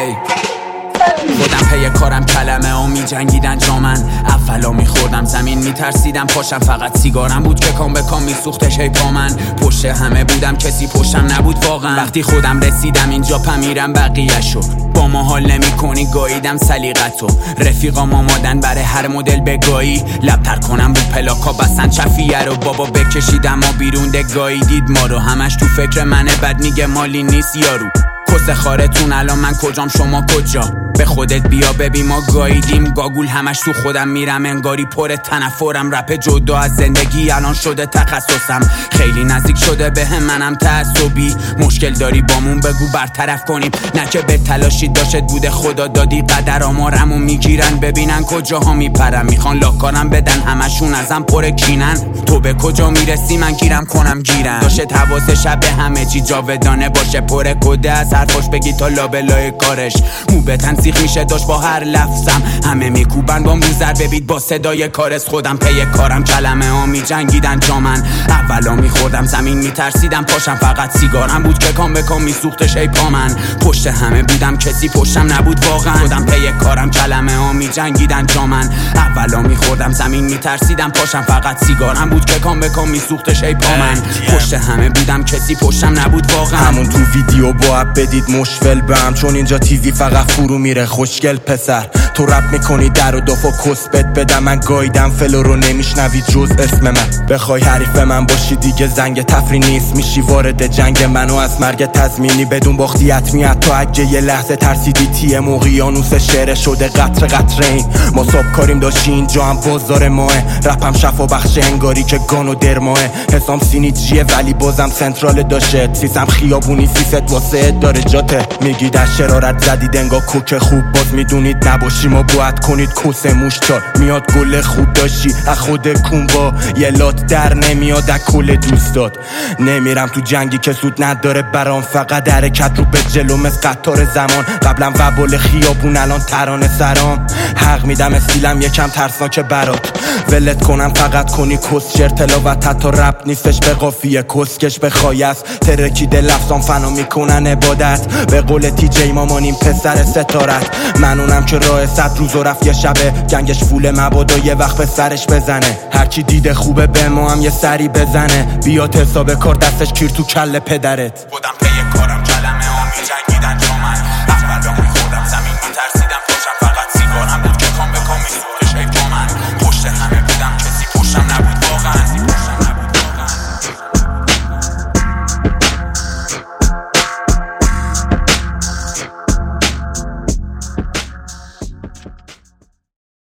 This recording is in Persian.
خودم پی کارم کلمه ها می جنگیدن جا من اولا می خوردم زمین می ترسیدم پاشم فقط سیگارم بود که کام به کام می سوختش ای پا من پشت همه بودم کسی پشتم نبود واقعا وقتی خودم رسیدم اینجا پمیرم بقیه شو با ما حال نمی کنی گاییدم سلیقتو رفیقام آمادن برای هر مدل بگایی لبتر کنم رو پلاکا بسن چفیه رو بابا بکشیدم ما بیرون دگایی دید ما رو همش تو فکر منه بد میگه مالی نیست یارو کس خارتون الان من کجام شما کجا به خودت بیا ببین ما گاییدیم گاگول همش تو خودم میرم انگاری پر تنفرم رپ جدا از زندگی الان شده تخصصم خیلی نزدیک شده به منم تعصبی مشکل داری بامون بگو برطرف کنیم نه که به تلاشی داشت بوده خدا دادی قدر آمارمو میگیرن ببینن کجاها میپرم میخوان لاکارم بدن همشون ازم پر کینن تو به کجا میرسی من گیرم کنم گیرن داشت حواس شب به همه چی جاودانه باشه پر کده از حرفاش بگی تا لابلای کارش مو به تنسیخ میشه داشت با هر لفظم همه میکوبن با موزر ببید با صدای کارس خودم پی کارم کلمه ها می جنگیدن جا من اولا میخوردم زمین میترسیدم پاشم فقط سیگارم بود که کام به کام میسوختش ای پا من پشت همه بودم کسی پشتم نبود واقعا خودم پی کارم کلمه ها می جنگیدن جا من اولا میخوردم زمین میترسیدم پاشم فقط سیگارم بود که کام به کام میسوختش ای پا من پشت همه بودم کسی پشتم نبود واقعا همون تو ویدیو با اپ بدید مشفل بهم چون اینجا تیوی فقط فرو میره خوشگل پسر تو رپ میکنی در و دفع کس بدم من گایدم فلو رو نمیشنوی جز اسم من بخوای حریف من باشی دیگه زنگ تفری نیست میشی وارد جنگ منو از مرگ تضمینی بدون باختی حتمیت تو اگه یه لحظه ترسیدی تیه موقیانوس شعر شده قطر قطره این ما ساب کاریم داشتی اینجا هم بازار ماه رپم شفا بخش انگاری که گان و درماه حسام سینی جیه ولی بازم سنترال داشت سیسم خیابونی سیست واسه داره جاته میگی در شرارت زدید انگا کوک خوب باز میدونید نباشی ما باید کنید کس موشتار میاد گل خوب داشتی از خود کونبا یه لات در نمیاد از کل دوستات نمیرم تو جنگی که سود نداره برام فقط حرکت رو به جلو مثل قطار زمان قبلا وبال خیابون الان ترانه سرام حق میدم استیلم یکم ترسناک برات ولت کنم فقط کنی کس شر تلاوت حتی رپ نیستش به قافیه کسکش بخوای است ترکیده لفظام فنا میکنن عبادت به قول تی جی مامانیم پسر ستارت من اونم که راه 100 روز و رفت یه شبه گنگش فول مبادا یه وقت به سرش بزنه هرچی دیده خوبه به ما هم یه سری بزنه بیاد حساب کار دستش کیر تو کله پدرت